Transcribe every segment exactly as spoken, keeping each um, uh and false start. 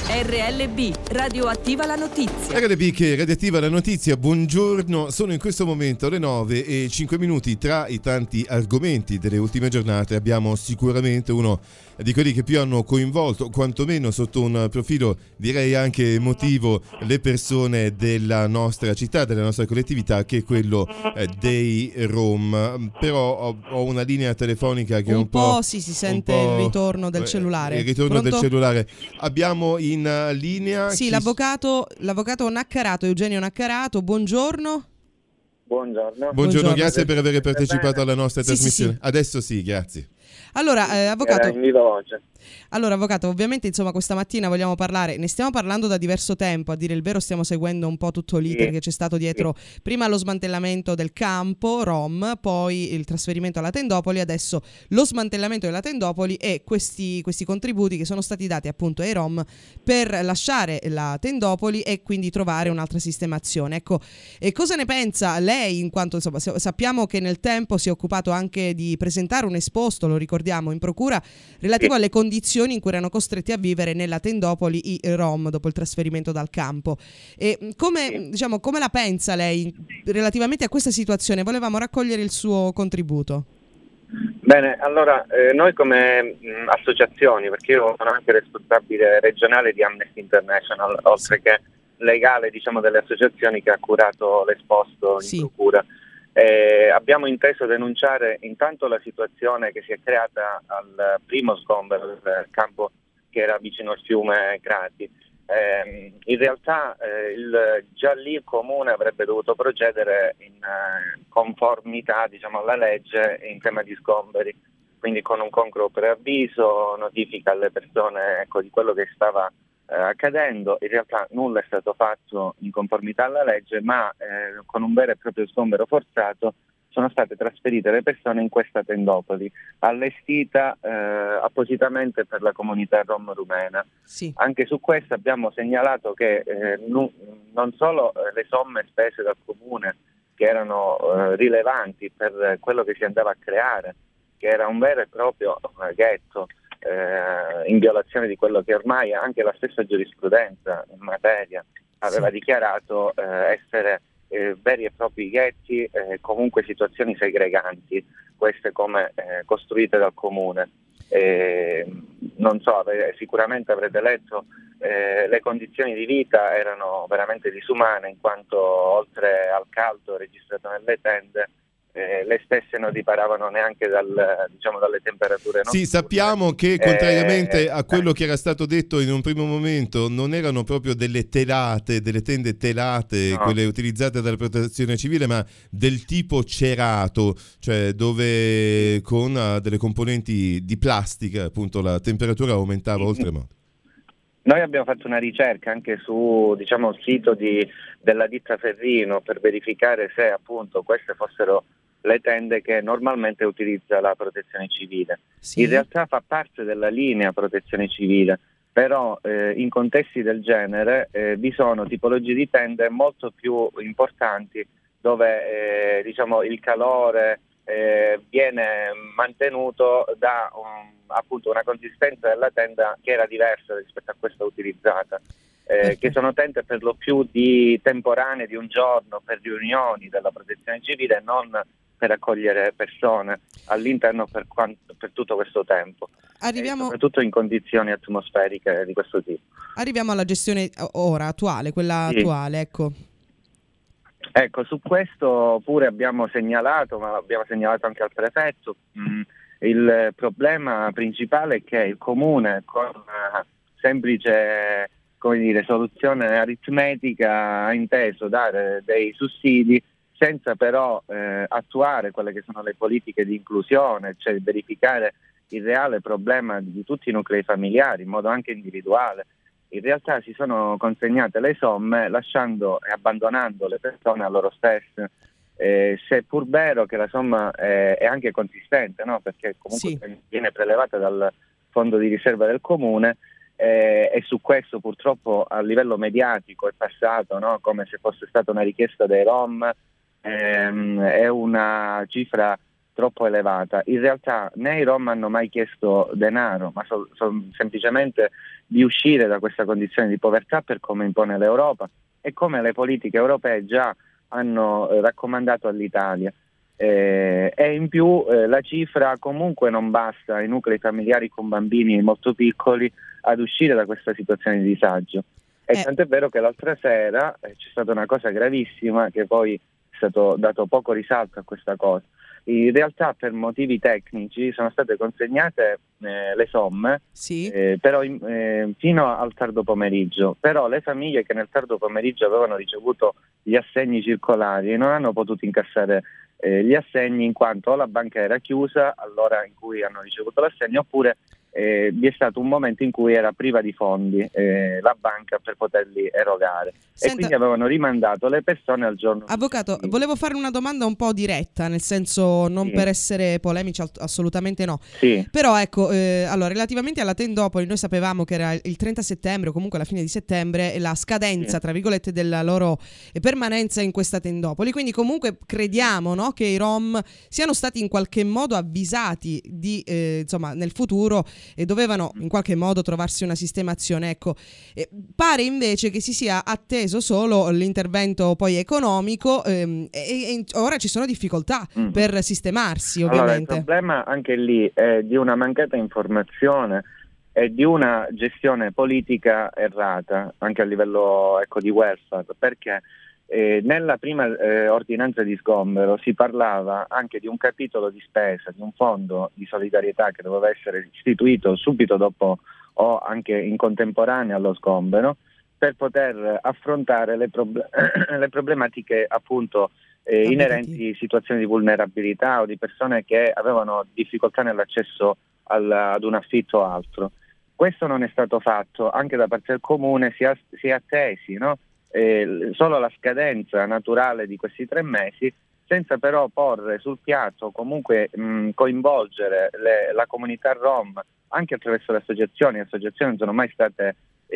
R L B, radioattiva la notizia. R L B che radioattiva la notizia, buongiorno, sono in questo momento le nove e cinque minuti. Tra i tanti argomenti delle ultime giornate abbiamo sicuramente uno di quelli che più hanno coinvolto, quantomeno sotto un profilo direi anche emotivo, le persone della nostra città, della nostra collettività, che è quello eh, dei Rom. Però ho, ho una linea telefonica che un è un po'... po' sì, si sente un po', il ritorno del eh, cellulare. Il ritorno Pronto? del cellulare. Abbiamo in uh, linea... Sì, chi... l'avvocato, l'avvocato Naccarato, Eugenio Naccarato, buongiorno. Buongiorno. Buongiorno, Buongiorno. grazie per aver partecipato alla nostra Sì, trasmissione. sì, sì. Adesso sì, grazie. Allora, eh, avvocato... Era in viva voce. Allora, avvocato, ovviamente insomma questa mattina vogliamo parlare, ne stiamo parlando da diverso tempo, a dire il vero stiamo seguendo un po' tutto l'iter Sì. che c'è stato dietro, sì. Prima lo smantellamento del campo Rom, poi il trasferimento alla Tendopoli, adesso lo smantellamento della Tendopoli e questi, questi contributi che sono stati dati appunto ai Rom per lasciare la Tendopoli e quindi trovare un'altra sistemazione. Ecco, e cosa ne pensa lei, in quanto insomma sappiamo che nel tempo si è occupato anche di presentare un esposto, lo ricordiamo, in procura relativo Sì. alle condizioni in cui erano costretti a vivere nella Tendopoli i Rom dopo il trasferimento dal campo. E come, Sì. diciamo, come la pensa lei relativamente a questa situazione? Volevamo raccogliere il suo contributo. Bene, allora eh, noi come mh, associazioni, perché io sono anche responsabile regionale di Amnesty International, oltre che legale, diciamo, delle associazioni che ha curato l'esposto in Sì. procura, eh, abbiamo inteso denunciare intanto la situazione che si è creata al primo sgombero del campo che era vicino al fiume Crati. Eh, in realtà eh, il, già lì il comune avrebbe dovuto procedere in eh, conformità, diciamo, alla legge in tema di sgomberi, quindi con un congruo preavviso, notifica alle persone, ecco, di quello che stava eh, accadendo. In realtà nulla è stato fatto in conformità alla legge, ma eh, con un vero e proprio sgombero forzato sono state trasferite le persone in questa Tendopoli, allestita eh, appositamente per la comunità rom rumena. Sì. Anche su questo abbiamo segnalato che eh, nu- non solo eh, le somme spese dal comune, che erano eh, rilevanti per quello che si andava a creare, che era un vero e proprio eh, ghetto, eh, in violazione di quello che ormai anche la stessa giurisprudenza in materia aveva Sì. dichiarato eh, essere Eh, veri e propri ghetti, eh, comunque situazioni segreganti, queste come eh, costruite dal comune. Eh, non so, ave- sicuramente avrete letto, eh, le condizioni di vita erano veramente disumane, in quanto oltre al caldo registrato nelle tende, eh, le stesse non riparavano neanche dal, diciamo, dalle temperature notturne. Sì, sappiamo che contrariamente Eh, a quello che era stato detto in un primo momento, non erano proprio delle telate, delle tende telate, No. quelle utilizzate dalla protezione civile, ma del tipo cerato, cioè dove con uh, delle componenti di plastica appunto la temperatura aumentava oltremodo. Noi abbiamo fatto una ricerca anche su, diciamo, il sito di, della ditta Ferrino per verificare se appunto queste fossero le tende che normalmente utilizza la protezione civile. Sì. In realtà fa parte della linea protezione civile, però eh, in contesti del genere eh, vi sono tipologie di tende molto più importanti dove eh, diciamo, il calore eh, viene mantenuto da un, appunto una consistenza della tenda che era diversa rispetto a questa utilizzata. Eh, che sono tende per lo più di temporanee di un giorno per riunioni della protezione civile, non per accogliere persone all'interno per, quanto, per tutto questo tempo. Arriviamo... E soprattutto in condizioni atmosferiche di questo tipo. Arriviamo alla gestione ora attuale, quella Sì. attuale, ecco. Ecco, su questo pure abbiamo segnalato, ma abbiamo segnalato anche al prefetto, mh, il problema principale è che il comune con una semplice, come dire, soluzione aritmetica ha inteso dare dei sussidi senza però eh, attuare quelle che sono le politiche di inclusione, cioè verificare il reale problema di tutti i nuclei familiari in modo anche individuale. In realtà si sono consegnate le somme lasciando e abbandonando le persone a loro stesse, eh, seppur vero che la somma è, è anche consistente, no? Perché comunque Sì. viene prelevata dal fondo di riserva del comune, eh, e su questo purtroppo a livello mediatico è passato, no? Come se fosse stata una richiesta dei Rom, ehm, è una cifra troppo elevata. In realtà né i Rom hanno mai chiesto denaro, ma so, so, semplicemente di uscire da questa condizione di povertà per come impone l'Europa e come le politiche europee già hanno eh, raccomandato all'Italia. Eh, e in più eh, la cifra comunque non basta ai nuclei familiari con bambini molto piccoli ad uscire da questa situazione di disagio. E eh. tant'è vero che l'altra sera eh, c'è stata una cosa gravissima, che poi è stato dato poco risalto a questa cosa. In realtà per motivi tecnici sono state consegnate eh, le somme, sì. eh, però in, eh, fino al tardo pomeriggio, però le famiglie che nel tardo pomeriggio avevano ricevuto gli assegni circolari non hanno potuto incassare eh, gli assegni, in quanto la banca era chiusa all'ora in cui hanno ricevuto l'assegno, oppure eh, vi è stato un momento in cui era priva di fondi eh, la banca per poterli erogare. Senta, e quindi avevano rimandato le persone al giorno. Avvocato, volevo fare una domanda un po' diretta, nel senso non sì. per essere polemici, assolutamente no. Sì. Però ecco, eh, allora relativamente alla Tendopoli noi sapevamo che era il trenta settembre o comunque alla fine di settembre la scadenza, sì. tra virgolette, della loro permanenza in questa Tendopoli, quindi comunque crediamo, no, che i Rom siano stati in qualche modo avvisati di eh, insomma nel futuro e dovevano in qualche modo trovarsi una sistemazione. Ecco, eh, pare invece che si sia atteso solo l'intervento poi economico ehm, e, e ora ci sono difficoltà mm. per sistemarsi, ovviamente. Allora, il problema anche lì è di una mancata informazione e di una gestione politica errata anche a livello, ecco, di welfare, perché Eh, nella prima eh, ordinanza di sgombero si parlava anche di un capitolo di spesa, di un fondo di solidarietà che doveva essere istituito subito dopo o anche in contemporanea allo sgombero, per poter affrontare le, prob- le problematiche appunto eh, inerenti a situazioni di vulnerabilità o di persone che avevano difficoltà nell'accesso al, ad un affitto o altro. Questo non è stato fatto anche da parte del comune, si è, si è attesi, no? Eh, solo la scadenza naturale di questi tre mesi, senza però porre sul piatto, comunque mh, coinvolgere le, la comunità Rom anche attraverso le associazioni. Le associazioni non sono mai state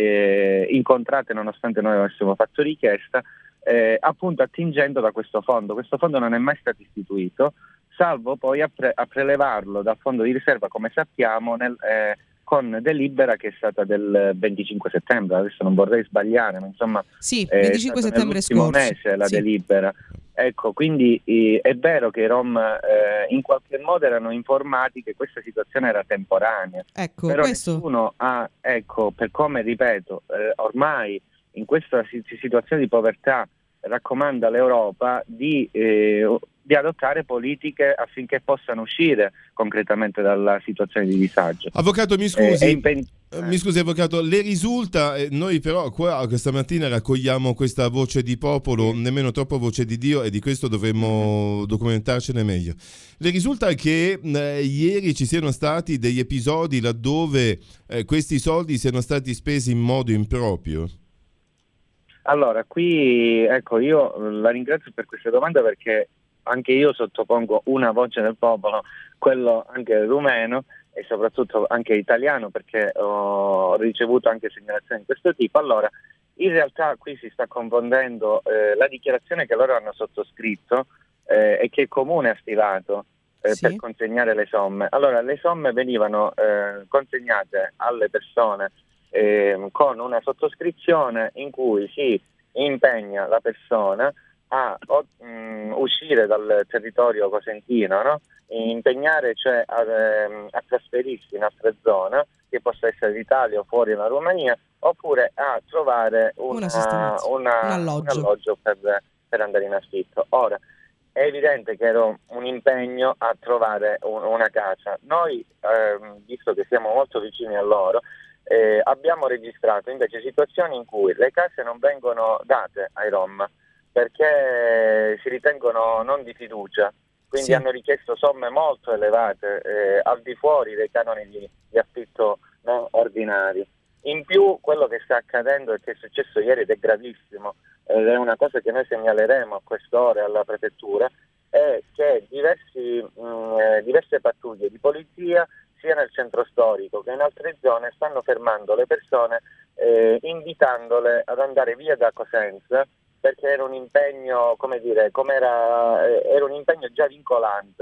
eh, incontrate nonostante noi avessimo fatto richiesta, eh, appunto attingendo da questo fondo. Questo fondo non è mai stato istituito, salvo poi a, pre- a prelevarlo dal fondo di riserva, come sappiamo, nel, eh, con delibera che è stata del venticinque settembre, adesso non vorrei sbagliare, ma insomma sì, venticinque settembre scorso mese la sì. delibera. Ecco, quindi eh, è vero che i Rom eh, in qualche modo erano informati che questa situazione era temporanea, ecco, però questo... nessuno ha, ecco, per come ripeto, eh, ormai in questa situazione di povertà raccomanda all'Europa di, eh, di adottare politiche affinché possano uscire concretamente dalla situazione di disagio. Avvocato, mi scusi, eh, impen- eh. mi scusi avvocato, le risulta, eh, noi però qua questa mattina raccogliamo questa voce di popolo, sì. nemmeno troppo voce di Dio, e di questo dovremmo documentarcene meglio. Le risulta che eh, ieri ci siano stati degli episodi laddove eh, questi soldi siano stati spesi in modo improprio? Allora, qui ecco, io la ringrazio per questa domanda, perché anche io sottopongo una voce del popolo, quello anche rumeno e soprattutto anche italiano, perché ho ricevuto anche segnalazioni di questo tipo. Allora, in realtà qui si sta confondendo eh, la dichiarazione che loro hanno sottoscritto eh, e che il comune ha stilato eh, sì. per consegnare le somme. Allora, le somme venivano eh, consegnate alle persone Eh, con una sottoscrizione in cui si impegna la persona a o, mh, uscire dal territorio cosentino, no? Impegnare, cioè a, ehm, a trasferirsi in altre zone, che possa essere l'Italia o fuori la Romania, oppure a trovare una, una una, un alloggio, un alloggio per, per andare in affitto. Ora, è evidente che era un impegno a trovare un, una casa. Noi, ehm, visto che siamo molto vicini a loro, Eh, abbiamo registrato invece situazioni in cui le case non vengono date ai Rom perché si ritengono non di fiducia, quindi sì. hanno richiesto somme molto elevate eh, al di fuori dei canoni di, di affitto no, ordinari. In più, quello che sta accadendo e che è successo ieri ed è gravissimo, ed è una cosa che noi segnaleremo a quest'ora alla prefettura, è che diversi, mh, diverse pattuglie di polizia sia nel centro storico che in altre zone stanno fermando le persone eh, invitandole ad andare via da Cosenza, perché era un impegno, come dire, come era, eh, era un impegno già vincolante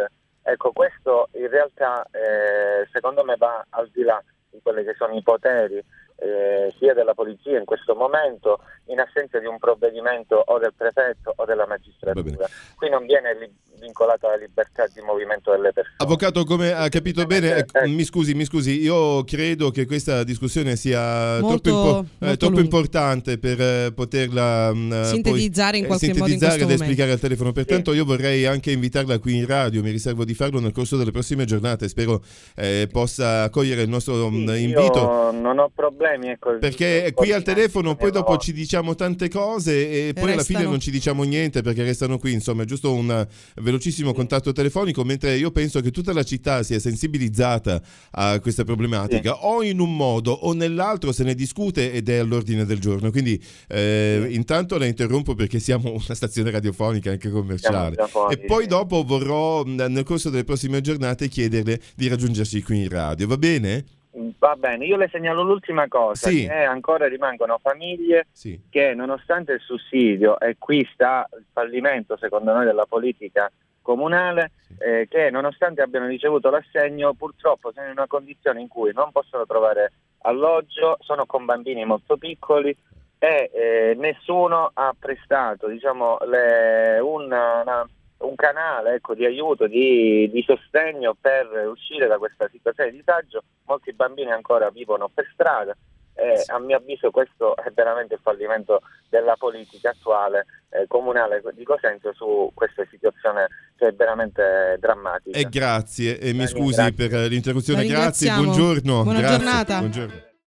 Ecco, questo in realtà eh, secondo me va al di là di quelli che sono i poteri eh, sia della polizia in questo momento, in assenza di un provvedimento o del prefetto o della magistratura. Qui non viene li- vincolata la libertà di movimento delle persone. Avvocato, come ha capito bene, eh, mi scusi, mi scusi, io credo che questa discussione sia molto, troppo, impo- molto eh, troppo importante per eh, poterla mh, sintetizzare poi, in qualche eh, modo in sintetizzare questo ed esplicare al telefono. Pertanto sì. io vorrei anche invitarla qui in radio, mi riservo di farlo nel corso delle prossime giornate, spero eh, possa accogliere il nostro Sì, mh, invito. Io non ho problemi, ecco, Perché qui al telefono poi dopo ci diciamo tante cose e poi alla fine non ci diciamo niente perché restano qui, insomma è giusto un velocissimo sì. contatto telefonico, mentre io penso che tutta la città sia sensibilizzata a questa problematica, sì. o in un modo o nell'altro se ne discute ed è all'ordine del giorno, quindi eh, sì. intanto la interrompo perché siamo una stazione radiofonica anche commerciale fuori, e poi sì. dopo vorrò nel corso delle prossime giornate chiederle di raggiungerci qui in radio, va bene? Va bene, io le segnalo l'ultima cosa, sì. che ancora rimangono famiglie sì. che nonostante il sussidio, e qui sta il fallimento secondo noi della politica comunale, sì. eh, che nonostante abbiano ricevuto l'assegno purtroppo sono in una condizione in cui non possono trovare alloggio, sono con bambini molto piccoli e eh, nessuno ha prestato diciamo, le, una, una un canale ecco, di aiuto, di, di sostegno per uscire da questa situazione di disagio. Molti bambini ancora vivono per strada e a mio avviso questo è veramente il fallimento della politica attuale eh, comunale di Cosenza su questa situazione che è veramente drammatica. E grazie, e mi Daniel, scusi grazie. per l'interruzione, grazie, buongiorno. Buona grazie, giornata. Buongiorno.